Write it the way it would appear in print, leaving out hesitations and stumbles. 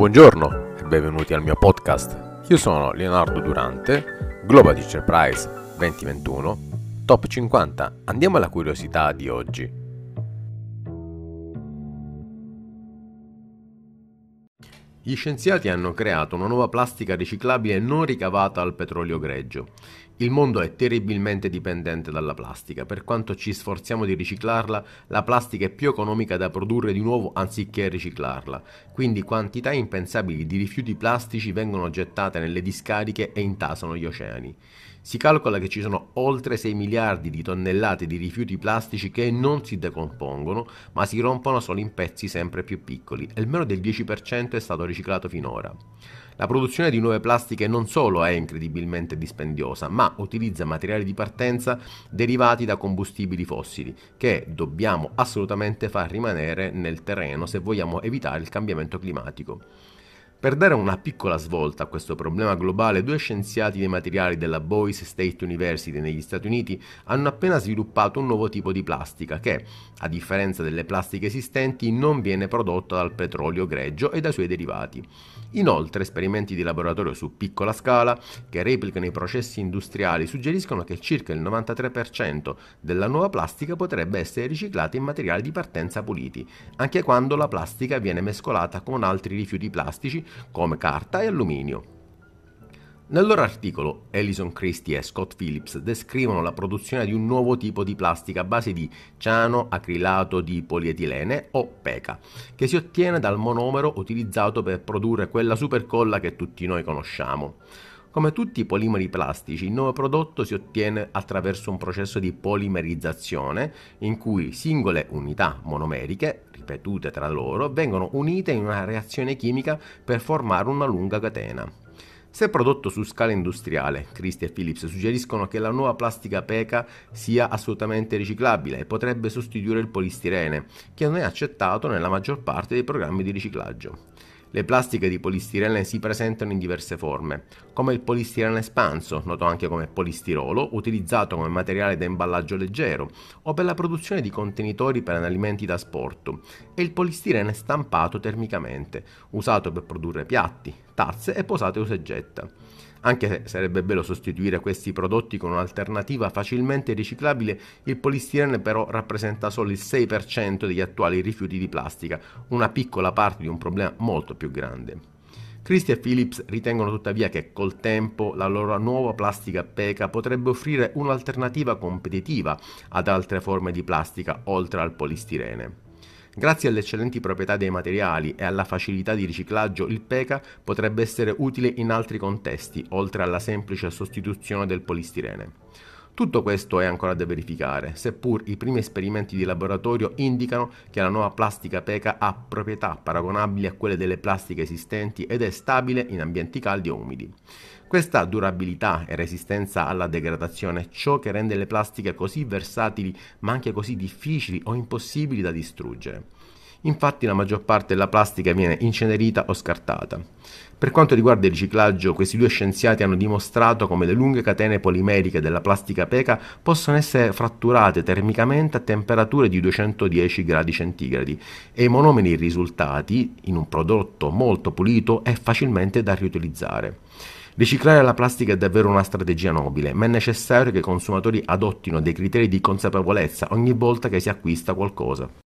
Buongiorno e benvenuti al mio podcast. Io sono Leonardo Durante, Global Teacher Prize 2021, Top 50. Andiamo alla curiosità di oggi. Gli scienziati hanno creato una nuova plastica riciclabile non ricavata dal petrolio greggio. Il mondo è terribilmente dipendente dalla plastica. Per quanto ci sforziamo di riciclarla, la plastica è più economica da produrre di nuovo anziché riciclarla. Quindi quantità impensabili di rifiuti plastici vengono gettate nelle discariche e intasano gli oceani. Si calcola che ci sono oltre 6 miliardi di tonnellate di rifiuti plastici che non si decompongono, ma si rompono solo in pezzi sempre più piccoli e meno del 10% è stato riciclato finora. La produzione di nuove plastiche non solo è incredibilmente dispendiosa, ma utilizza materiali di partenza derivati da combustibili fossili, che dobbiamo assolutamente far rimanere nel terreno se vogliamo evitare il cambiamento climatico. Per dare una piccola svolta a questo problema globale, due scienziati dei materiali della Boise State University negli Stati Uniti hanno appena sviluppato un nuovo tipo di plastica che, a differenza delle plastiche esistenti, non viene prodotta dal petrolio greggio e dai suoi derivati. Inoltre, esperimenti di laboratorio su piccola scala che replicano i processi industriali suggeriscono che circa il 93% della nuova plastica potrebbe essere riciclata in materiali di partenza puliti, anche quando la plastica viene mescolata con altri rifiuti plastici come carta e alluminio. Nel loro articolo, Alison Christie e Scott Phillips descrivono la produzione di un nuovo tipo di plastica a base di ciano acrilato di polietilene o PECA, che si ottiene dal monomero utilizzato per produrre quella supercolla che tutti noi conosciamo. Come tutti i polimeri plastici, il nuovo prodotto si ottiene attraverso un processo di polimerizzazione in cui singole unità monomeriche, ripetute tra loro, vengono unite in una reazione chimica per formare una lunga catena. Se prodotto su scala industriale, Christie e Phillips suggeriscono che la nuova plastica PECA sia assolutamente riciclabile e potrebbe sostituire il polistirene, che non è accettato nella maggior parte dei programmi di riciclaggio. Le plastiche di polistirene si presentano in diverse forme, come il polistirene espanso, noto anche come polistirolo, utilizzato come materiale da imballaggio leggero, o per la produzione di contenitori per alimenti da asporto, e il polistirene stampato termicamente, usato per produrre piatti, tazze e posate usa e getta. Anche se sarebbe bello sostituire questi prodotti con un'alternativa facilmente riciclabile, il polistirene però rappresenta solo il 6% degli attuali rifiuti di plastica, una piccola parte di un problema molto più grande. Christie e Phillips ritengono tuttavia che col tempo la loro nuova plastica PECA potrebbe offrire un'alternativa competitiva ad altre forme di plastica oltre al polistirene. Grazie alle eccellenti proprietà dei materiali e alla facilità di riciclaggio, il PECA potrebbe essere utile in altri contesti, oltre alla semplice sostituzione del polistirene. Tutto questo è ancora da verificare, seppur i primi esperimenti di laboratorio indicano che la nuova plastica PECA ha proprietà paragonabili a quelle delle plastiche esistenti ed è stabile in ambienti caldi o umidi. Questa durabilità e resistenza alla degradazione è ciò che rende le plastiche così versatili ma anche così difficili o impossibili da distruggere. Infatti la maggior parte della plastica viene incenerita o scartata. Per quanto riguarda il riciclaggio, questi due scienziati hanno dimostrato come le lunghe catene polimeriche della plastica PECA possono essere fratturate termicamente a temperature di 210 gradi centigradi e i monomeri risultati in un prodotto molto pulito e facilmente da riutilizzare. Riciclare la plastica è davvero una strategia nobile, ma è necessario che i consumatori adottino dei criteri di consapevolezza ogni volta che si acquista qualcosa.